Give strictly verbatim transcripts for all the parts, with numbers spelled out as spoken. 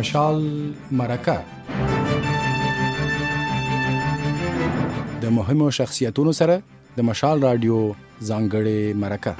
مشال مرکه د مهمو شخصیتونو سره د مشال رادیو ځانګړې مرکه.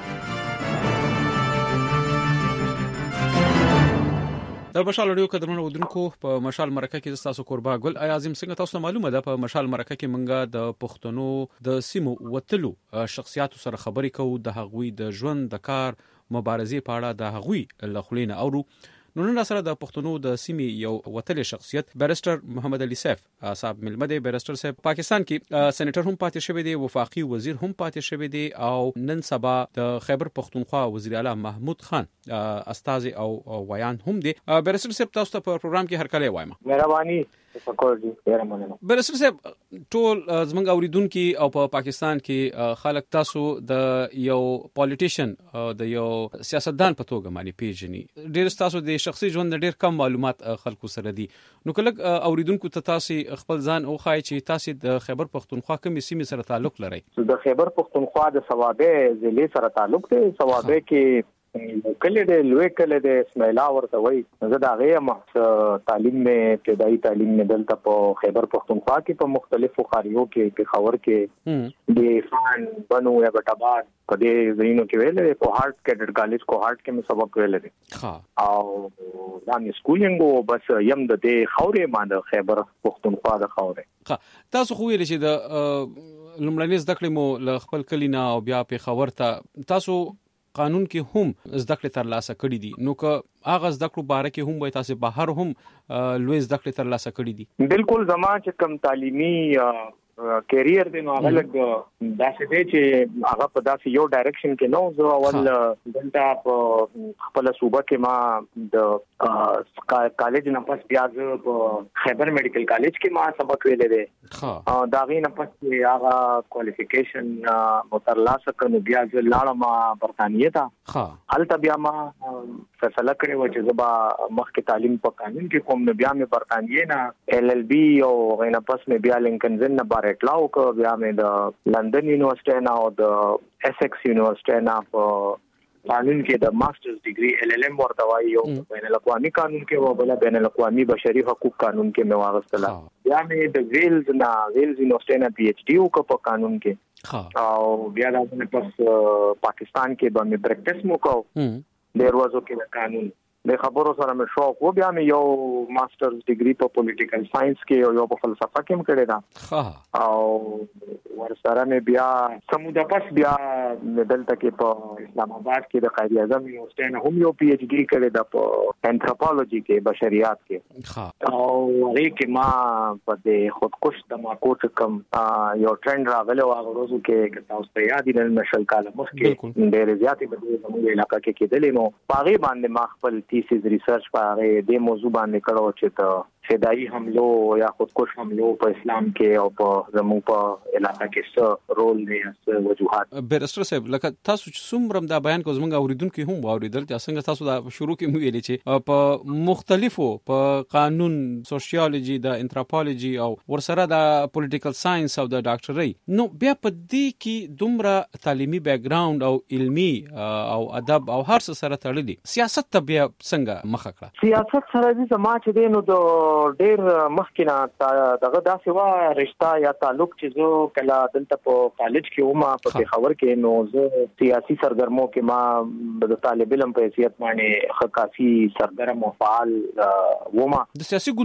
د مشال رادیو قدرمنو ودونکو په مشال مرکه کې تاسو قربا ګل اعظم څنګه تاسو معلومه ده په مشال مرکه کې منګه د پښتنو د سیمو وتلو شخصیت سره خبرې کوو د هغوی د ژوند د کار مبارزې په اړه د هغوی لخلینه اورو. نو نن سره د پښتنو د سیمې یو وتلې شخصیت بیرسټر محمد علي سیف صاحب ملمده. بیرسټر صاحب پاکستان کې سېنیټر هم پاتې شوی دی، وفاقي وزیر هم پاتې شوی دی او نن سبا د خیبر پختونخوا وزیر اعلی محمود خان استاذ او ویان هم دی. بیرسټر صاحب تاسو ته په پروګرام کې هر کله وایم. مهرباني شکر دی ډیر مننه. بیرسټر صاحب ټول زمنګ اوریدونکو او په پاکستان کې خلک تاسو د یو پالیټیشن د یو سیاستدان په توګه باندې پیژني. ډیر تاسو د شخصي ژوند ډیر کم معلومات خلکو سره دي. نو کله اوریدونکو ته تاسو خپل ځان او خای چې تاسو د خیبر پختونخوا کومې سیمې سره تعلق لرئ؟ د خیبر پختونخوا د سوابه ضلع سره تعلق دی. سوابه کې کله د لوی کله د اسماعیلا ورته وای زه دا غیم تعلیم مې ابتدایي تعلیم مې دلته په خیبر پختونخوا کې په مختلفو خاریو کې په خاور کې د فان بنو یا بټاباد په دې زینو کې ویلې په هارت کیډټ کالج کو هارت کې مې سبق ویلې ها او دا مې سکولینګ بس یم د دې خاورې ما د خیبر پختونخوا د خاورې. ها تاسو خو ویل چې د لومړنۍ زده کړې مو ل خپل کلینا او بیا په خاور ته تاسو قانون کې هم زده کړې تر لاسه کړې دي. نو که هغه زده کړو باره کې هم وای تاسو بهر هم لوی زده کړې تر لاسه کړې دي؟ بالکل زما چې کم تعلیمي کیریر دی نو هغه لګ داسې دی چې هغه په داسې یو ډایرکشن کې نو زه اول دلته په خپل صوبه کې ما د کالج نه پس بیا زه په خیبر میډیکل کالج کې ما سبق ویلې دی. دا غي نه پس هغه کوالیفیکیشن مترلاسه کړو بیا زه لاړم برتانیې ته. هلته بیا ما فیصله کړې و چې زه به مخکې تعلیم په قانون کې کوم. نو بیا مې برتانیې نه ایل ایل بی او غینه پس مې بیا لینکن زن نه اطلاع کو بیا مې د لندن یونیورسيټي نه او د ایسکس یونیورسيټي نه په قانون کې د ماسترز ډیګري ایل ایل ایم ورته وایي او بین الاقوامي قانون کې او بل بین الاقوامي بشري حقوق قانون کې مې واغستله. بیا مې د ویلز نه ویلز یونیورسيټي نه پی ایچ ډی وکړ په قانون کې او بیا د پس پاکستان کې به مې پریکټس مو کو ډیر وځو کې د قانون د خبرو سره مې شوق و. بیا مې یو ماسترز ډیګري په پولیټیکل ساينس کې او یو په فلسفه کې هم کړی دا او ورسره مې بیا سموده پس بیا دلته کې په اسلام آباد کې د قائد اعظم یونیورسيټي نه هم یو پی ایچ ډی کړی دا په انثروپولوژي کې بشریات کې او هغه کې ما په د خودکش د ماکوټ کم یو ټرند راغلی او هغه ورځو کې تاسو ته یاد دي نشل کاله مخکې ډېر زیاتې په زموږ علاقې کې کېدلې. نو هغه باندې ما خپل تیسیز ریسرچ په هغه د موضوع باندې کړو چې ته فدایي حملو یا خودکش حملو په اسلام کې او په زموږ په علاقې کې څه رول دی څه وجوهات. بیرسټر صاحب لکه تاسو چې څومره دا بیان کو زموږ اوریدونکو هم واوریدل چې څنګه تاسو دا شروع کې مو ویلې چې په مختلفو په قانون سوشیالوجي د انثروپولوژي او ورسره د پولیټیکل ساينس او د ډاکټرۍ نو بیا په دې کې دومره تعلیمي بیک ګراوند او علمي او ادب او هر څه سره تړلي سیاست ته بیا څنګه مخه کړه؟ سیاست سره د سما چې دی نو د ډیر مخکینه دغه داسې وا رشتہ یا تعلق چې زه کله دلته په کالج کې ومه په پېښور کې نو زه سیاسي سرګرمو کې ما د طالب علم په حیثیت باندې خاصي سرګرم او فعال ومه. د سیاسي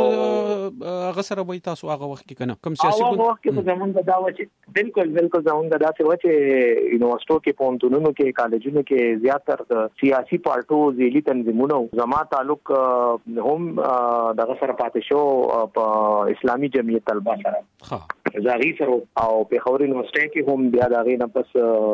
ګوندونو هغه سره وای تاسو هغه وخت کې کنه کوم سیاسي ګوند هغه وخت کې زمونږ دا و چې بالکل بالکل زمونږ دا څه و چې یونیورسيټو کې پونتونونو کې کالجونو کې زیاتره د سیاسي پارټو ځېلي تنظیمونو زما تعلق هم دغه سره پاتې شو په اسلامي جمعیت طلبه سره زاغي سره او په خوري یونیورسيټي کې هم بیا دغه نه پس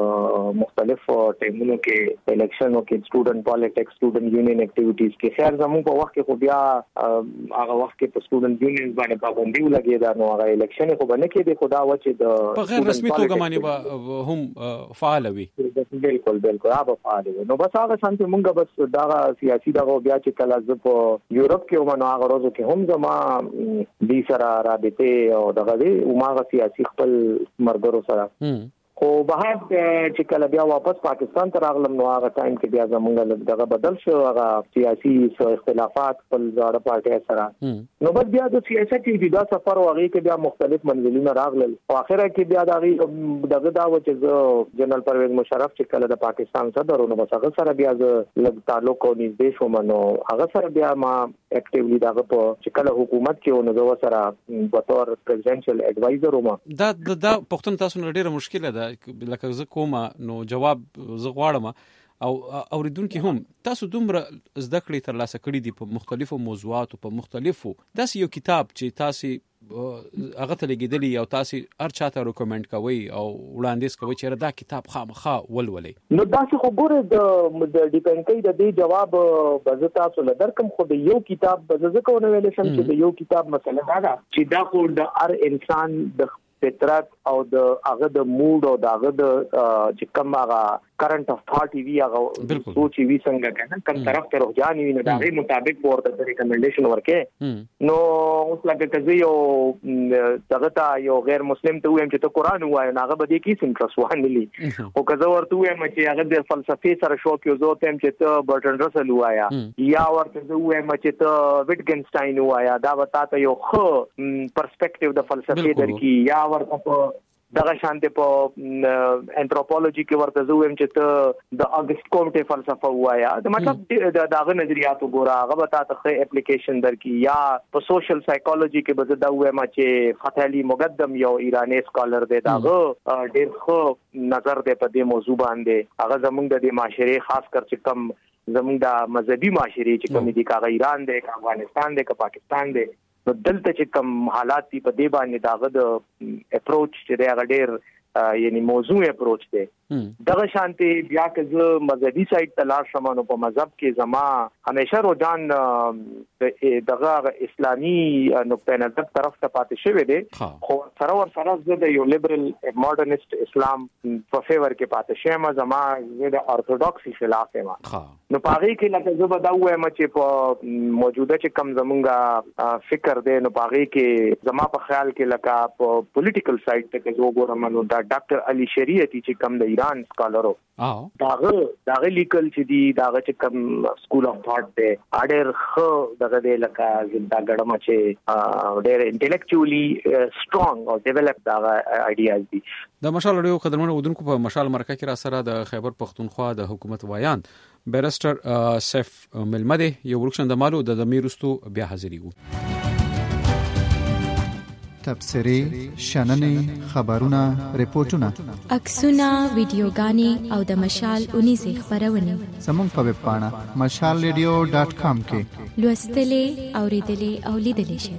مختلف ټیمونو کې الیکشن او کې سټوډنټ پالیټکس سټوډنټ یونین اکټیویټیز کې خیر زموږ په وخت کې خو بیا هغه وخت کې په سټوډنټ یونین باندې پابندي ولګي دا نو هغه الیکشن خو باندې کې د خدا و چې د په غیر رسمي توګه باندې هم فعال وي. بالکل بالکل هغه فعال وي. نو بس هغه سنت مونږ بس دا سیاسي دغه بیا چې کله ز په یورپ کې ومنو هغه ورځو کې هم زما دې سره رابطه او دغه دې عمره سیاسي خپل مرګرو سره خو بهر چې کله بیا واپس پاکستان ته راغلم نو هغه ټایم کې بیا زمونږ دغه بدل شو هغه سیاسي اختلافات خپل ځاړه پارټي سره نو بس بیا د سیاست کې دا سفر واغې کې بیا مختلف منزلونه راغلل او اخره کې بیا دغه دا و چې جنرال پرویز مشرف چې کله د پاکستان صدر نو بس هغه سره بیا د لږ تعلق او نږدې شوم نو هغه سره بیا ما اکټیولی دغه په چې کله حکومت کې نو زه سره په تور پریزیدنشل ایڈوایزر وم دا دا پښتون تاسو نه ډیره مشکله ده لکه زه کومه نو جواب زه غواړم او اوریدونکو هم تاسو دومره زده کړې تر لاسه کړې دي په مختلفو موضوعاتو په مختلفو داس یو کتاب چې تاسو هغه ته لګیدلی او تاسو هر چاته ریکمند کوي او وړاندیز کوي چې دا کتاب خامخا ولولې نو دا څه خبره د ډیپند کوي د دې جواب به تاسو له درکم خو د یو کتاب به زه کوم ویل شم چې د یو کتاب مسله دا ده چې دا خو د هر انسان د فطرت او د هغه د موډ او د هغه د چې کوم هغه کرنٹ اف ثاټ وی هغه سوچ وی څنګه کنه کوم طرف ته رجحان وي نو دا غي مطابق ورته ریکمنډیشن ورکې نو اوس لکه کزي یو دغه تا یو غیر مسلم ته وایم چې ته قران وایې هغه به دې کې انټرست وانلی او کزه ورته وایم چې هغه د فلسفي سره شوق یو زه ته چې ته برټن رسل وایا یا ورته وایم چې ته ویټګنسټاین وایا دا وتا ته یو خو پرسپیکټیو د فلسفي درکې یا ورته دغه شانته په انثروپولوژي کې ورته زویم چې ته د اگست کومټه فلسفه وایا د مطلب دغه نظریات وګوره هغه به تاسو اپلیکیشن درکې یا په سوشل سایکولوژي کې به دا وایم چې فتح علي مقدم یو ایرانی سکالر دی داغه ډېر خو نظر دی په دې موضوع باندې هغه زمونږ د معاشري خاص کر چې کم زمونږ د مذهبي معاشري چې کوم دي کا ایران دی کا افغانستان دی کا پاکستان دی نو دلته چې کوم حالات دي په دې باندې داغه د اپروچ چې دی هغه ډېر یعنی موضوع اپروچ دی دغه شانتي بیا که مذهبي سایت تلاش شمنو په مذهب کې زما همیشه رجحان دغه اسلامي نقطه نظر طرف ته پاتې شوی دی خو سره ور سره د یو لیبرل ماډرنست اسلام په فیور کې پاتې شوم زما د اورتودوکسي خلاف یم نو پاره کې لکه زه به دا وایم چې په موجوده چې کم زمونږه فکر دی نو پاره کې زما په خیال کې لکه په پولیټیکل سایت ته کې وګورم نو دا ډاکټر علي شریعتی چې کم د ایران سکالرو او داغه داغه لیکل چې دی داغه چې کم سکول اف ثاټ دی اډر خو دغه د لکه دا ګډم چې ډېر انټلیکچولی سترونګ او ډیولپ داغه آیډیاز دي د مشال اړیو قدرمنو ودونکو په مشال مرکه کې را سره د خیبر پختونخوا د حکومت وایان بیرستر سیف ملمده یو ورکشن د مالو د دمیرستو بیا حاضری وو تبصری شننې خبرونه ریپورتونه عکسونه ویډیوګانې او د مشال اونیزه خبرونه زموږ په ویب پاڼه مشال ریډیو ډاټ کام کې لوستلې اوریدلې او لیدلې شئ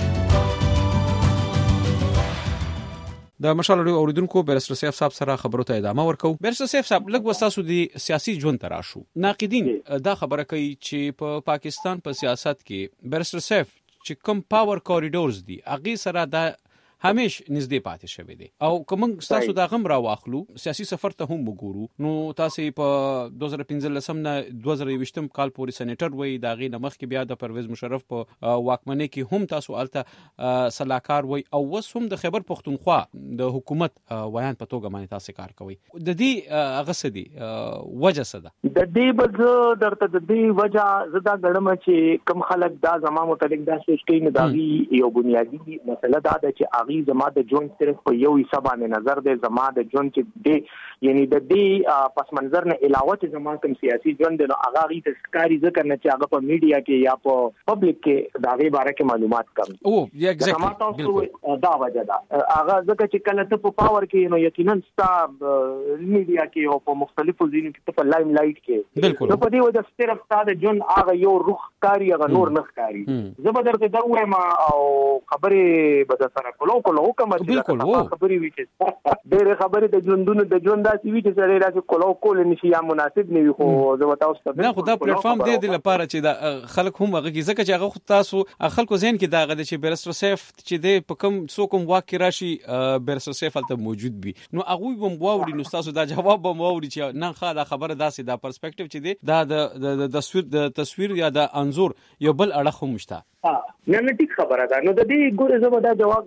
د مشال اړیو اوریدونکو بیرستر سیف صاحب سره خبرو ته ادامه ورکو بیرستر سیف صاحب لږ وساسو دي سیاسي ژوند تراشو ناقدین دا خبره کوي چې په پا پاکستان په پا سیاست کې بیرستر سیف چې کوم پاور کوریډورز دي اغه سره دا همیش نږدې پاتې شوی دی او کوم تاسو دا غم را واخلو سیاسي سفر ته هم وګورو نو تاسو په دوه هزار پنځلس نه دوه هزار یوویشت کال پورې سېنیټر وای دا غي نمخ کې بیا د پرویز مشرف په واکمنۍ کې هم تاسو الته صلاحکار وای او وس هم د خیبر پختونخوا د حکومت وایان په توګه باندې تاسو کار کوي د دې هغه سدي وجه څه ده د دې بل درته د دې وجه زدا غړم چې کم خلک دا زما متعلق دا سوچ کوي نه دا یو بنیادی مسله دا ده چې زما د جون صرف په یو حساب باندې نظر دی زما د جون چې دی یعنی د دې پس منظر نه علاوه چې زما کوم سیاسي جون دی نو هغه غي تسکاری ذکر نه چې هغه په میډیا کې یا په پبلک کې دا غي باره کې معلومات کم او ایگزیکټلی دا وجه ده هغه ځکه چې کله ته په پاور کې نو یقینا ستا میډیا کې او په مختلفو ځینو کې په لایم لایټ کې نو په دې وجه صرف ستا د جون هغه یو روح کاری هغه نور نه کاری زبردر ته دا وایم او خبره به سره کولو کولو کوم چې خبري وی چې ډېر خبرې د ژوندونو د ژوند داسې وی چې سره راځي کولو کول نشي یا مناسب نه وي خو زه وتاوس ته نه خو دا پلیټ فارم دی د لپاره چې دا خلک هم هغه کې ځکه چې هغه تاسو خلکو ذهن کې دا غده چې بیرستر سیف چې د په کوم څوک کوم واقع راشي بیرستر سیف هلته موجود وي نو هغه به مواوري نو تاسو دا جواب به مواوري چې نه خا دا خبره داسې دا پرسپیکټیو چې دی دا د تصویر د تصویر یا د انزور یو بل اړه هم مشته نه نه ټیک خبره ده نو د دې ګوره زه به دا جواب ورکم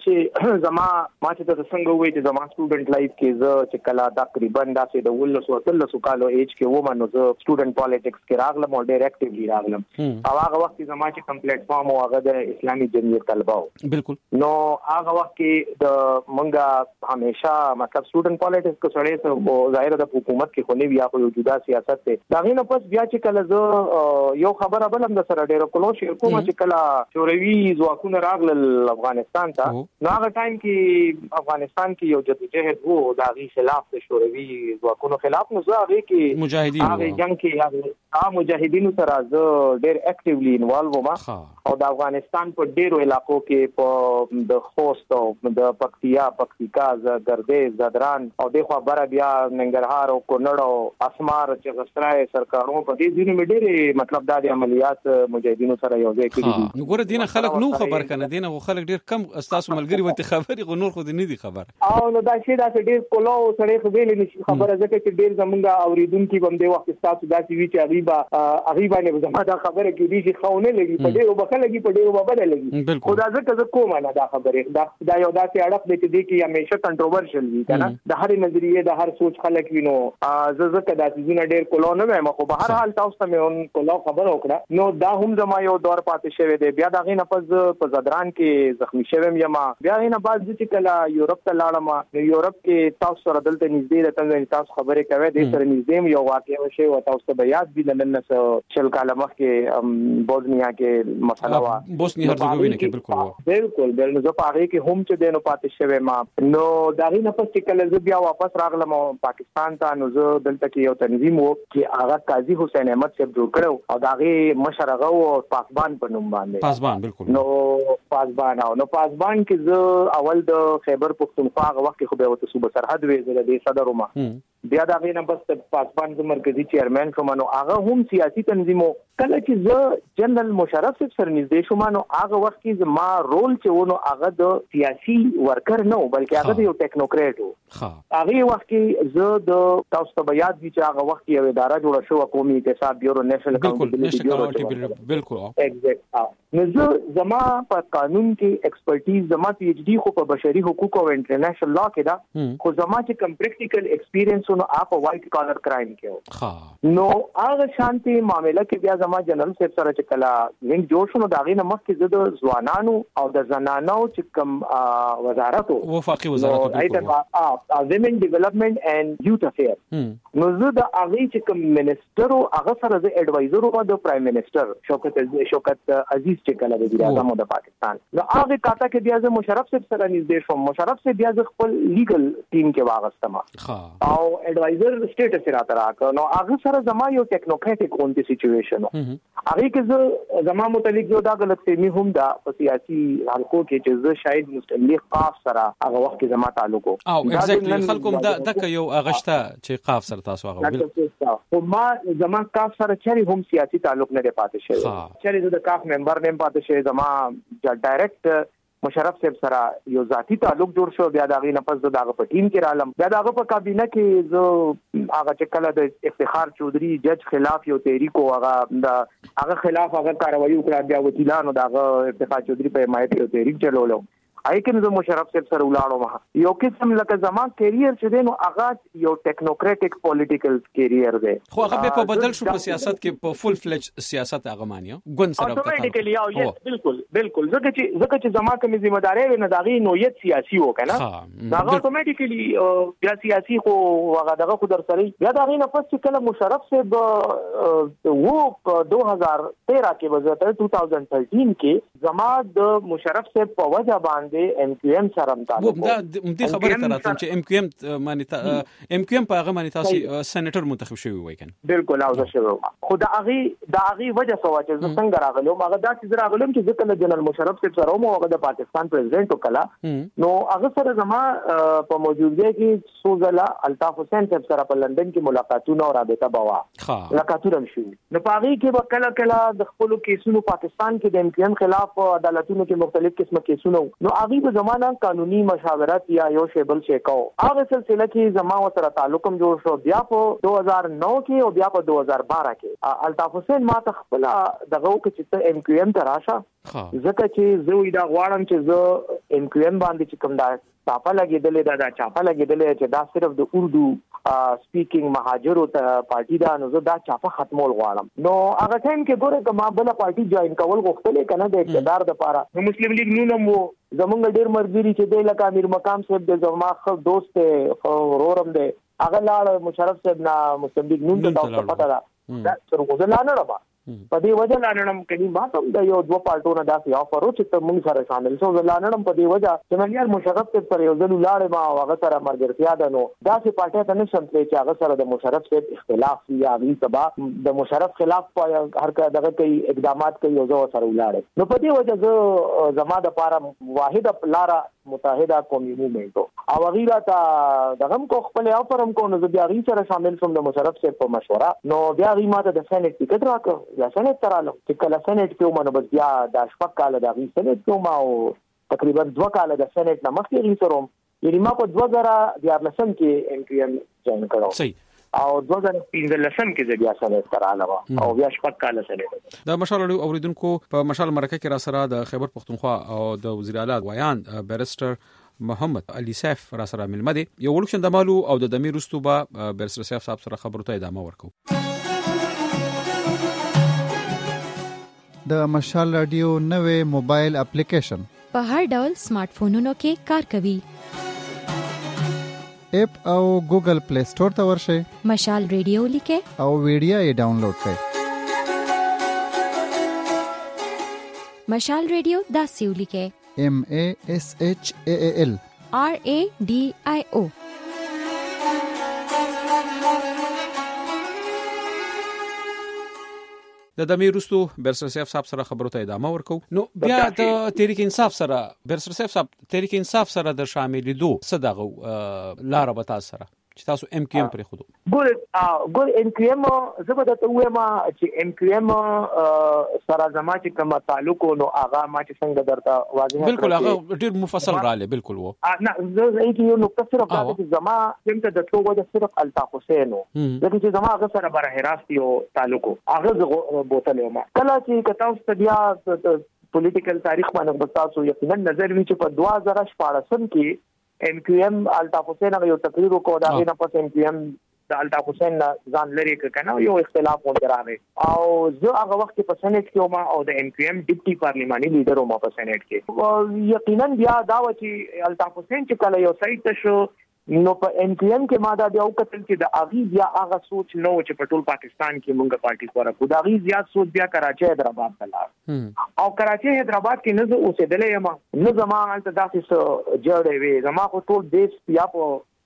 چې زما ما چې د څنګه وې چې زما سټوډنټ لایف کې زه چې کله تقریبا داسې د ولسو اتلسو کالو ایج کې ومه نو زه سټوډنټ پالیټکس کې راغلم او ډېر اکټیولی راغلم او هغه وخت زما چې کوم پلیټ فارم او هغه د اسلامي جمعیت طلبه و بالکل نو هغه وخت کې د مونږه همیشه مطلب سټوډنټ پالیټکس کو سره ته ظاهر د حکومت کې خو نه بیا خو جدا سیاست ته دا غینه پس بیا چې کله زه یو خبره بل هم د سره ډېر کولو شي کوم چې کله شوروي ځواکونه راغلل افغانستان ته نو هغه ټایم کې افغانستان کې یو جدوجہد وو د هغه خلاف د شوروي ځواکونو خلاف نو زه هغه کې مجاهدین هغه جنگ کې هغه مجاهدینو سره زه ډېر اکټیولی انوالو وم او د افغانستان په ډېرو علاقو کې په د خوست او د پکتیا پکتیکا زردې زدران او د خو بره بیا ننګرهار او کونړ او اسمار چې غسرای سرکارونو په دې ځینو مډېری مطلب د عملیات مجاهدینو سره یو ځای کړی دي نو ګوره دینه خلک نو خبر کنه دینه خلک ډېر کم استاسو ملګری وته خبري غو نور خو دې نه دي خبر او نو دا شی دا ډېر کولو سره خو ویل نشي خبره ځکه چې ډېر زمونږه اوریدونکو بم دې وخت استاسو داسې وی چې غریبا غریبا نه زما دا خبره کې دي چې خونه لګي په ډېر وبخه لګي په ډېر وبده لګي خدا ځکه زه کوم نه دا خبره دا دا یو داسې اړه دې چې دې کې همیشه کنټروورشل وي کنه د هر نظریه د هر سوچ خلک وینو زه ځکه دا چې ډېر کولو نه مې خو به هر حال تاسو ته مې اون کولو خبر وکړه نو دا هم زما یو دور پاتې شوی دی بیا دا غینه پز په زدران کې زخمی شوم یم بیا غینه بعد چې کله یورپ ته لاړم نو یورپ کې تاسو سره دلته نږدې د تنګ تاسو خبرې کوي د سره نږدې یو واقعي وشي او تاسو ته یاد دي نن نس چل کاله مخکې بوزنیا کې مسله وا بوسنیا هرزګوینه کې بالکل بالکل بل نو په هغه کې هم چې دینو پاتې شوی ما نو دا غینه پز چې کله زه بیا واپس راغلم پاکستان ته نو زه دلته کې یو تنظیم وو چې هغه قاضي حسین احمد صاحب جوړ کړو او داغه مشرغه او پاسبان په نوم باندې پاسبان بالکل نو پاسبان او نو پاسبان کې زه اول د خیبر پختونخوا هغه وخت خو به وته صوبه سرحد وې زله د صدر ومه بیا دا غینه بس پاسبان د مرکزی چیرمن شوم نو هغه هم سیاسي تنظیمو کله چې زه جنرال مشرف صاحب سره نږدې شوم نو هغه وخت کې ما رول چې ونه هغه د سیاسي ورکر نه بلکې هغه یو ټیکنوکریټ وو هغه وخت کې زه د تاسو ته یاد دي چې هغه وخت یو اداره جوړه شو قومي اقتصاد بیورو نېشنل اکاونټیبিলিټي بالکل ایگزیکټ نو زه زما په قانون کې ایکسپرټیز زما پی ایچ ډی خو په بشري حقوق او انټرنیشنل لا کې دا خو زما چې کوم پریکټیکل ایکسپیرینس نو اپ وایټ کالر کرایم کې نو هغه شانتي معاملې کې بیا زما جنرال صاحب سره چې کلا لینک جوړ شو نو دا غینه مخکې زه د ځوانانو او د زنانو چې کوم وزارت وفاقي وزارت ا ویمن ډیولپمنٹ اینڈ یوث افیر نو زه د هغه چې کوم منسٹر او هغه سره د ایڈوایزر او د پرایم منسٹر شوکت شوکت عزیز چې کله د اعظم د پاکستان نو هغه کاته کې بیا زه مشرف صاحب سره نږدې شوم مشرف صاحب بیا زه خپل لیګل ټیم کې واغستم او ایڈوایزر سټیټس راته راک نو هغه سره زما یو ټیکنوکریټک اونټي سچويشن هغه کې زه زما متعلق یو دا غلط فهمي هم دا په سیاسي حلقو کې چې زه شاید مستملق قاف سره هغه وخت کې زما تعلق او ایگزیکټلی خلکو دا دک یو اغشته چې قاف سره تاسو هغه بل خو ما زما قاف سره چری هم سیاسي تعلق نه پاتې شوی چری زه د قاف ممبر نیم پاتې شوی زما ډایرکټ مشرف صاحب سره یو ذاتی تعلق جوړ شو بیا داغه نفس دغه په ټیم کې رالم بیا دغه په کابینه کې زه هغه چې کله د افتخار چودري جج خلاف یو تحریک او هغه هغه خلاف هغه کاروایی وکړه بیا وکیلانو دغه افتخار چودري په حمایت یو تحریک چلولو آی کې زه مشرف صاحب سره ولاړم ما یو قسم لکه زما کیریئر چې دی نو هغه یو ټیکنوکریټک پولیټیکل کیریئر دی خو هغه په بدل شو په سیاست کې په فول فلج سیاست هغه مانیو ګون سره په اتوماتیکلی او یس بالکل بالکل ځکه چې ځکه چې زما کوم ذمہ داری و نه داغي نوعیت سیاسي و کنه هغه اتوماتیکلی بیا سیاسي خو هغه دغه خو در سره بیا داغي نفس چې کله مشرف صاحب وو په دو هزار تیرہ کې وزارت دو هزار تیرہ کې زما د مشرف صاحب په وجه باندې د ام کیو ام سره تعلق دا دې خبره تراتم چې ام کیو ام معنی ام کیو ام په هغه معنی تاسو سېنیټر منتخب شوی وای کنه بالکل او شوی خو دا هغه دا هغه وجه سوا چې څنګه راغلم هغه دا چې راغلم چې ځکه جنرال مشرف صاحب سره مو هغه د پاکستان پریزیدنت وکړه نو هغه سره زما په موجودګۍ کې سوزلا الطاف حسین صاحب سره په لندن کې ملاقاتونه او رابطه بوا ملاقاتونه شو نو په هغه کې وکړه کله د خپل کیسونو پاکستان کې د ام کیو ام خلاف عدالتونو کې مختلف قسمه کیسونه نو هغه په زمانہ قانوني مشاورت یا یو شی بل شي کو هغه سلسله کې زما سره تعلق هم جوړ شو بیا په دو هزار نو کې او بیا په دو هزار بارہ کې الطاف حسین ما ته خپل دغه کې چې ایم کیو ایم ته راشه ځکه چې زه دا غواړم چې زه ایم کیو ایم باندې چې کوم دا چاپه لګېدلې دا دا چاپه لګېدلې چې دا صرف د اردو سپیکینګ مهاجرو ته پارټي دا نو زه دا چاپه ختمول غواړم نو هغه ټایم کې ګوره که ما بل پارټي جوائن کول غوښتلې کنه د اقتدار لپاره نو مسلم لیگ نوم وو زمونږ ډېر مرګري چې دی لکه امیر مقام صاحب د زما خو دوست دی ورورم دی هغه لاړ مشرف صاحب نه مسلم لیگ نوم ته تاسو پته ده دا څنګه لاړ نه په دې وجه لانړم کلی ما ته د یو دوه پالټونو داسې افر او چې ته موږ سره شامل شو لانړم په دې وجه چې مليار مشرف صاحب سره یو ځل لاړ ما هغه سره مرګرتیا ده نو داسې پارټي ته نشم چې هغه سره د مشرف صاحب اختلاف یا غي سبا د مشرف خلاف په هر کا دغه کوي اقدامات کوي یو ځو سره ولاړ نو په دې وجه زه زما د لپاره واحده لاره متحده قومي موومېنټ او غیره تا دغه کو خپل افرم کو نو بیا غي سره شامل شوم د مشرف صاحب په مشوره نو بیا غي ماته د سېنات ټیکټ راکړ یا سېنات ترالم چې کله سېنات کې ومنه بس بیا د شپږ کال د غي سېنات کې ما او تقریبا دوه کال د سېنات نه مخکې غي سره یعنی ما په دوه زره دیارلسم کې ایم پی ایم جوائن کړو صحیح او دوه زره پنځلسم کې بیا سېنات ترالم او بیا شپږ کال سېنات د مشال اوریدونکو په مشال مرکه کې را سره د خیبر پختونخوا او د وزیر اعلی ویان بیرسټر محمد علي سیف را سره ملمه دي یو ولکشن د مالو او د دمیر رستوبه بیرسټر سیف صاحب سره خبرو ته ادامه ورکو د مشال رادیو نوې موبایل اپلیکیشن په هر ډول سمارټ فونونو کې کار کوي اپ او ګوګل پلی سٹور ته ورشئ مشال ریډیو لیکه او ویډیو یې ډاونلوډ کړئ مشال ریډیو دا سیو لیکه M A S H A A L R A D I O د دمیر رستو بیرسټر سیف صاحب سره خبرو ته ادامه ورکو نو بیا د تحریک انصاف سره بیرسټر سیف صاحب تحریک انصاف سره د شاملېدو صدغه لار به تاسو سره چې تاسو ایم کیو ایم پرې خودو ګور ګور ایم کیو ایم زبده ته وایم چې ایم کیو ایم سره زما چې کوم تعلق نو هغه ما چې څنګه درته واضح بالکل هغه ډیر مفصل رااله بالکل وو نه زه یې یو نقطه صرف دا چې زما څنګه د ټولو وجه صرف الطاف حسین ځکه چې زما هغه سره بره راست یو تعلق هغه بوتل ما کله چې کتاو ستډیا پولیټیکل تاریخ باندې تاسو یقینا نظر وی چې په دوه هزار شپږ کې ایم کیو ایم الطاف حسین یو تقریر وکړ دا نه پس ایم کیو ایم د الطاف حسین ځان لري کنه یو اختلاف مونږ راغی او زه هغه وخت په سېنات کې ما او د ایم کیو ایم ډیپټي پارلیماني لیډر ما په سېنات کې یقینا بیا دا و چې الطاف حسین چې کله یو سایت شو نو په ایم پی ایم کې ما دا بیا وکتل چې د اغي بیا هغه سوچ نو چې په ټول پاکستان کې مونږه پارټي خورا کو دا اغي زیات سوچ بیا کراچي حیدرآباد ته لاړ او کراچي حیدرآباد کې نه زه اوسېدلې یم نه زما هلته داسې جوړې وي زما خو ټول دیش یا په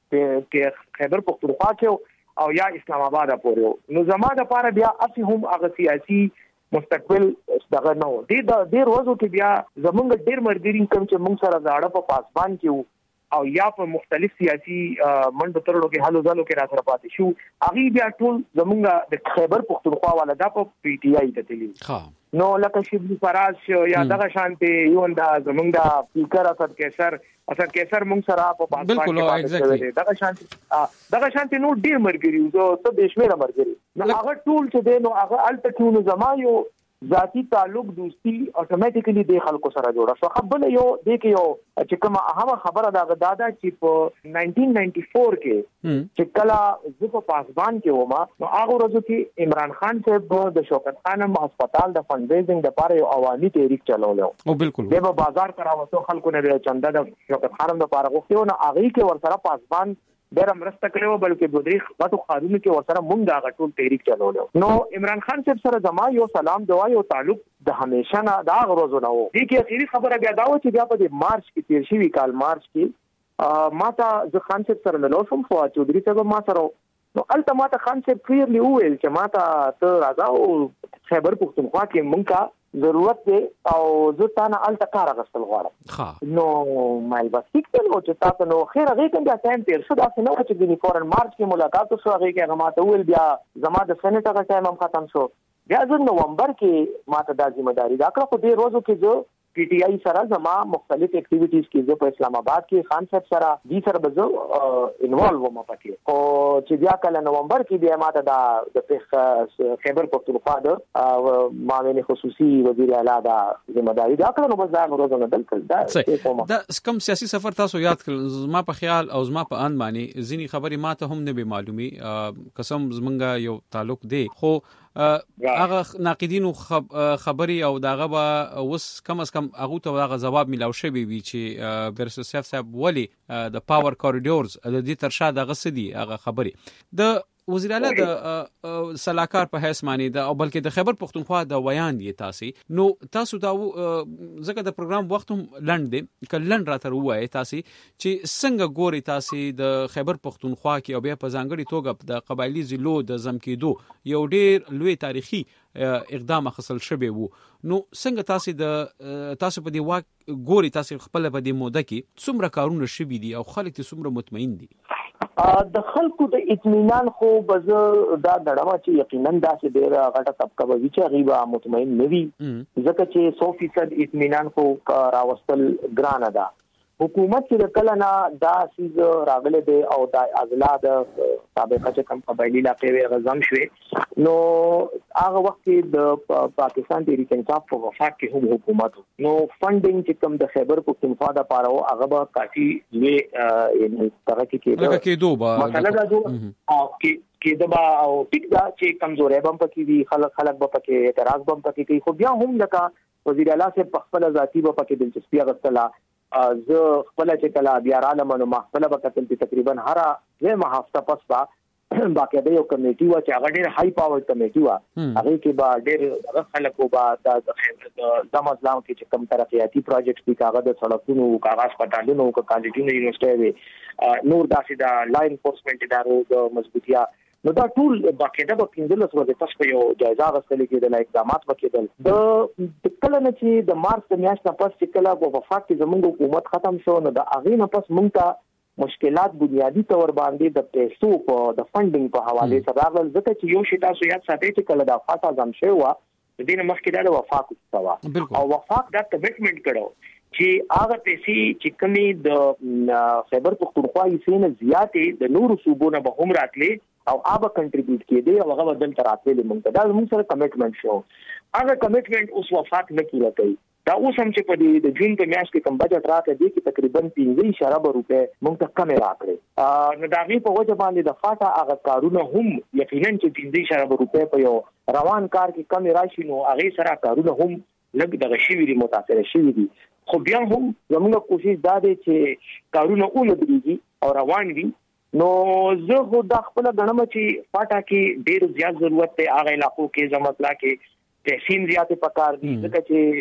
کې خیبر پختونخوا کې او یا اسلام آباد پورې نو زما د پاره بیا اسی هم هغه سیاسي مستقبل دغه نو دي د ډیر ورځو کې بیا زمونږ ډیر مرګري کوم چې مونږ سره زاړه په پاسبان کې او یا په مختلف سیاسي منډو ترړو کې حلو ځلو کې را سره پاتې شو اغي بیا ټول زمونږ د خیبر پختونخوا والا د په پی ټی آی ته تللی نو لکه شبلی فراز یا دغه شانتي یو دا زمونږ د سپیکر اسد کیسر اسد کیسر مونږ سره په پاسپورت کې دغه شانتي دغه شانتي نو ډیر مرګري زه ته بشمیره مرګري نو هغه ټول چې دی نو هغه الټکونو زمایو ذاتی تعلق دوستی اتوماتیکلی د خلکو سره جوړه شو خپل یو د کې یو چې کومه اهمه خبره دا غدادا چې په نائنټین نائنټي فور کې چې کله زه په پاسبان کې ومه نو هغه ورځو کې عمران خان صاحب د شوکت خانم هسپتال د فند ریزینګ لپاره یو عوامي تحریک چلولو او بالکل د بازار کراوته خلکو نه چنده د شوکت خانم لپاره غوښتو نو هغه کې ورسره پاسبان ډېر مرسته کړو بلکې دوه درې غټو قانونو کې ورسره مونږ دا غټول تحریک چلولو نو عمران خان صاحب سره زما یو سلام دعا یو تعلق د همیشه نه دا غروزو نه وو دي کې اخیری خبره بیا دا و چې بیا په مارچ کې تیر شوی کال مارچ کې ما ته ز خان صاحب سره ملو شم فواد چودري صاحب ما سره نو الته ما ته خان صاحب کلیرلی وویل چې ما ته ته راځه او خیبر پختونخوا کې مونږه ضرورت دی او زه تا نه الته کار غوښتل غواړم نو مایل بس ټیک دی نو چې تاسو نو خیر هغه کوم بیا ټایم تیر شو دا څنګه نو چې د فورن مارچ کې ملاقات وشو هغه کې هغه ماته ویل بیا زما د سېنات هغه ټایم هم ختم شو بیا زه نومبر کې ماته دا ځمېداري دا کړو په دې ورځو کې زه پی ټی آی سره زما مختلف اکټیویټیز کې زه په اسلام آباد کې خان صاحب سره دي سره به زه انوالو وم پکې او چې بیا کله نومبر کې بیا ماته د خیبر پختونخوا د معاون خصوصي وزیر اعلی دا ذمہداري دا کړو. نو بس دا روزانه دلته دا دا کوم سیاسي سفر تاسو یاد کړل؟ زما په خیال او زما په ان باندې ځینی خبري ماته هم نه به معلومي، قسم زمونږه یو تعلق دی، خو هغه ناقدینو خبري او داغه به وس کم از کم هغه ته هغه جواب ملاو شوی وي چې ورسوسف صاحب ولی د پاور کوریډورز د دې ترشا دغه سدي هغه خبري د وزیر اعلی د سلاکار په حیث معنی دا او بلکې د خیبر پختونخوا د ویان دی تاسو. نو تاسو دا زګه د پروګرام وخت هم لند دی کلن راتر وای تاسو چې څنګه ګوري تاسو د خیبر پختونخوا کې او بیا په ځانګړي توګه د قبایلی ضلعو د زمکیدو یو ډیر لوی تاریخي اقدام خصل شوی وو. نو څنګه تاسو د تاسو په دی واک ګوري تاسو خپل په دی موده کې څومره کارونه شوی دي او خلک ته څومره مطمئن دي؟ د خلکو د اطمینان خو بز دا دړما چې یقینا دا چې ډیر غټه طبقه به چې غیبه مطمئن نوي، ځکه چې سو فیصد اطمینان خو راوستل ګران ده. حکومت چې کله نه دا سیز راغله دی او دا ازلاد سابقه چې کم قبایلی علاقې غزم شوي، نو هغه وخت کې د پاکستان تحریک انصاف په وفاق کې هم حکومت نو فندینګ چې کم د خیبر پختونخوا د پاره او هغه به کافي لوی یعنی طرح کې کېده کېدو به مسله دا جو او کې دا او ټیک دا چې کمزورې بم پکې دي، خلک خلک به پکې اعتراض بم پکې کوي، خو بیا هم لکه وزیر اعلی سے په خپل ذاتی به پکې دلچسپي غوښتله. زه خپل چې کله بیا را لمنو محفله به کتل چې تقریبا هر یوه هفته پس با باقاعده یو کمیټي و چې هغه ډېر هاي پاور کمیټي و، هغه کې به ډېر خلکو به د زمزلام کې چې کم ترقیاتي پروجیکټ دي، کاغذ د سړکونو، کاغذ هسپتالونو، کالجونو، یونیورسيټي نور داسې د لا انفورسمنت ادارو د مضبوطیا، نو دا ټول باقاعده به پنځلس ورځې پس په یو جایزه غوښتل کېدل، اقدامات وکړل. د کله نه چې د مارچ د میاشتې نه پس چې کله په وفاق کې زموږ حکومت ختم شو، نو د هغې نه پس موږ ته مشکلات بنیادی تور باندې د پیسو په د فندینګ په حواله سره راغلل، ځکه چې یو شی تاسو یاد ساتئ چې کله د فاټا ځم شوی و د دې مخکې د وفاق څخه او وفاق دا کمټمنټ کړو چې هغه پیسې چې کمی د خیبر پختونخوا یې سینه زیاتې د نورو صوبونو به هم راتلې او هغه کنټریبیوټ کېدی او هغه بدل تر راتلې مونږ دا موږ سره کمټمنټ شو. هغه کمټمنټ اوس وفاق نه کیږي کوي. دا اوس هم چې په دې د جون په میاشت کې کم بجټ راکړي دي چې تقریبا پنځه اشاریه روپے مونږ ته کم راکړي. نو دا غي په وجه باندې د فاټا هغه کارونه هم یقینا چې پنځه اشاریه روپے په یو روان کار کې کم راشي، نو هغه سره کارونه هم لږ د غشي ویلي متاثر شي دي. خو بیا هم زموږ کوشش دا دی چې کارونه اونځيږي او روان وي. نو زه خو د خپل غنم چې فاټا کې ډېر زیات ضرورت دی، هغه علاقو کې زموږ لا کې تحسین زیاتې پکار دي، ځکه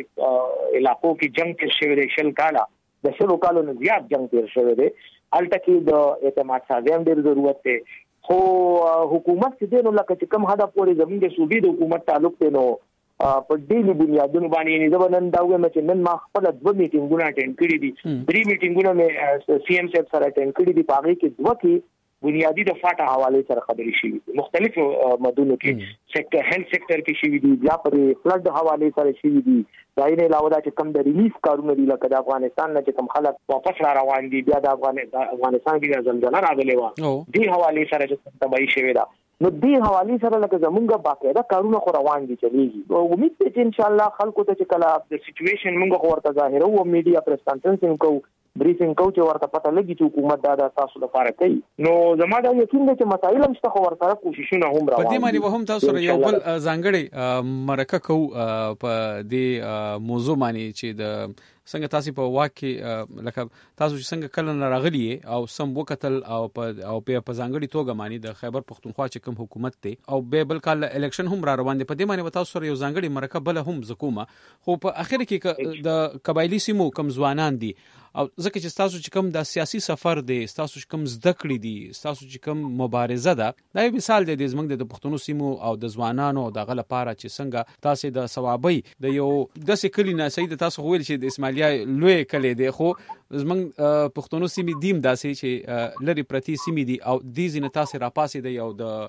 چې علاقو کې جنگ کې شوی دی، شل کاله د شلو کالو نه زیات جنگ تیر شوی دی، الته کې د اعتماد سازي هم ډېر ضرورت دی. خو حکومت چې نو لکه چې کوم هدف پورې زموږ د صوبې د حکومت تعلق دی، نو په ډېری بنیادونو باندې نه ځبنن دا وایم چې نن ما خپل د میټینګونو اټینډ کړی دي، درې میټینګونو مې سی ایم صاحب سره اټینډ کړی دي، په هغه کې دوه کې بنیادی د فاټا حواله سره خبرې شوې، مختلف مدونو کې سېکټر هیلث سېکټر کې شوې دي، بیا پر فلډ حواله سره شوې دي. دا یې علاوه دا چې کم د ریلیف کارونه دي، لکه د افغانستان نه چې کم خلک واپس را روان دي، بیا د افغانستان کې زلزلہ راغلی و، دې حواله سره چې تبعی شوې ده، نو دې حواله سره لکه زمونږ باقاعده کارونه خو روان دي چلیږي. امید ته چې ان شاء الله خلکو ته چې کله د سچويشن موږ ورته ظاهرو او میډیا پریس کانفرنس کوو، بریفینګ کوو چې ورته پته لګي چې حکومت دا د تاسو لپاره کوي، نو زما دا یقین دی چې مسایل هم شته، خو ورته کوششونه هم روان دي. په دې باندې به هم تاسو سره یو بل ځانګړی مرکه کوو په دې موضوع باندې چې د څنګه تاسو په واکه لکه تاسو چې څنګه کله نه راغلی او سم وکتل او په او په ځانګړي توګه باندې د خیبر پختونخوا چې کوم حکومت ته او به بل کال الیکشن هم را روان دي، په دې باندې تاسو سره یو ځانګړي مرکه بل هم زکومه، خو په اخر کې د قبایلی سیمو کم ځوانان دي او ځکه چې تاسو چې کوم د سیاسي سفر دی، تاسو چې کوم زده کړې دي، تاسو چې کوم مبارزه ده، دا یو مثال دی د زمنګ د پښتنو سیمو او د ځوانانو د غل لپاره چې څنګه تاسو د ثوابي د یو د سکلی نه سید تاسو ویل چې د اسماعیلیا لوی کلی دی، خو زمنګ پښتنو سیمې دیم داسې چې لری پرتی سیمې دي او د زینه تاسو را پاسې دی او د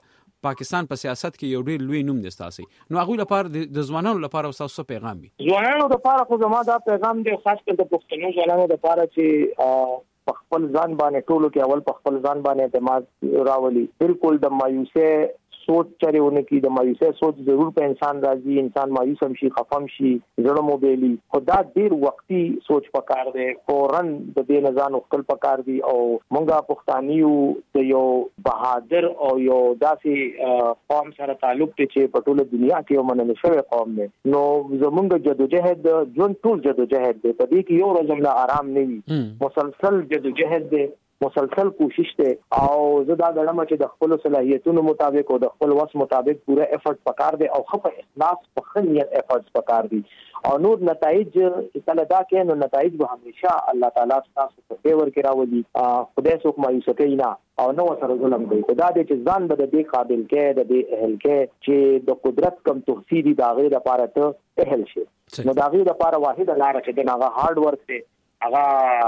پاکستان په سیاست کې یو ډېر لوی نوم دی ستاسو نو هغه لپاره د ځوانانو لپاره تاسو پیغام وي ځوانانو لپاره خو زما دا پیغام دی خاص کر د پښتنو ځوانانو لپاره چې په خپل ځان باندې ټولو کې اول په خپل ځان باندې اعتماد راولي بالکل د مایوسه سوچ چرېونه کې د مایوسه سوچ ضرور په انسان راځي انسان مایوس هم شي خفم شي زړه موبایلي خدا ډیر وختي سوچ پکار دی فورن د دې نزان خپل پکار دی او مونږه پښتانیو د یو بهادر او یو داسې قوم سره تعلق ته چې په ټوله دنیا کې یو منل شوی قوم دی نو زمونږ جدوجہد جون ټول جدوجہد دی په دې کې یو ورځ هم آرام نه وي مسلسل جدوجہد دی مسلسل کوشش ته او زه دا غواړم چې د خپل صلاحیتونو مطابق او د خپل وس مطابق پوره افورت پکار دی او خپل اخلاص په خنیت افورت پکار دی او نور نتایج کله دا کې نو نتایج به همیشه الله تعالی تاسو په فیور کې راوړي خدای څوک مایوس کوي نه او نو سره ظلم کوي خدا دې چې ځان به د قابل کې د دې اهل کې چې د قدرت کم تحصیلی دا غیر لپاره ته اهل شي نو دا غیر لپاره واحد لار چې دغه هارد ورک دی هغه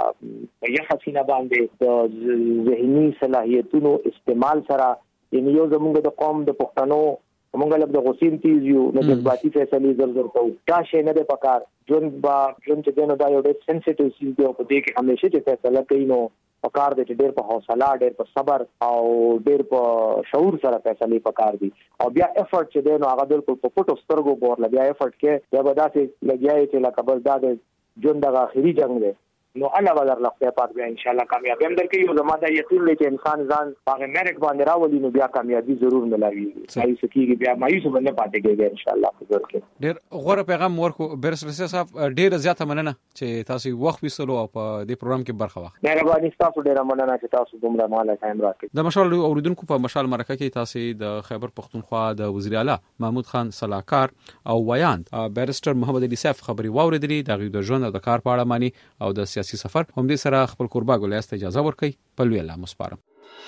په یو حسینه باندې د ذهني صلاحیتونو استعمال سره یعنی یو زموږ د قوم د پښتنو موږ له د غوسین تیزیو نه د باطی فیصله زر زر کوو دا شی نه د پکار جون با جون چې دنه دا یو ډېر سنسټیو چیز دی په دې کې همیشه چې فیصله کوي نو پکار دې ډېر په حوصله ډېر په صبر او ډېر په شعور سره فیصله پکار دي او بیا افورت چې دی نو هغه بالکل په پټو سترګو بور لګیا افورت کې بیا به داسې لګیاي چې لکه بس دا د جون د اخري جنگ دی نو الله بدر لخته پات بیا ان شاء الله کامیاب هم درکې یو زما دا یقین لري چې انسان ځان هغه میرټ باندې راولي نو بیا کامیابی ضرور ملایوي مایوس کیږي بیا مایوس باندې پاتې کېږي ان شاء الله حضور کې ډېر غوړه پیغام ورکو برسرسي صاحب ډېر زیاته مننه چې تاسو وخت وسلو او په دې پروګرام کې برخه واخلئ مهرباني تاسو ډېر مننه چې تاسو دومره مال ټایم راکړئ د مشال اوریدونکو په مشال مرکه کې تاسو د خیبر پختونخوا د وزیر اعلی محمود خان صلاحکار او ویاند بیرستر محمد علي صاحب خبري واوریدلې د غوډ ژوند او د کار په اړه مانی او د سیاسي سفر هم دې سره خپل قربا ګولیاست اجازه ورکړي په لوی الله مسپارم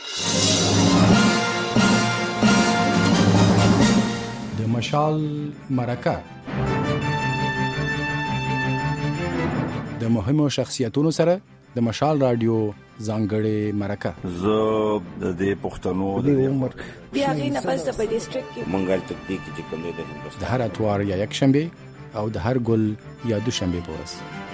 د مشال مرکه د مهمو شخصیتونو سره د مشال رادیو ځانګړې مرکه زه د دې پښتنو د عمر بیا غینه پس په ډیسټریکټ کې منګل تکتیک چې کوم د هندوستان د هر اتوار یا یک شنبه او د هر ګل یا دو شنبه په ورځ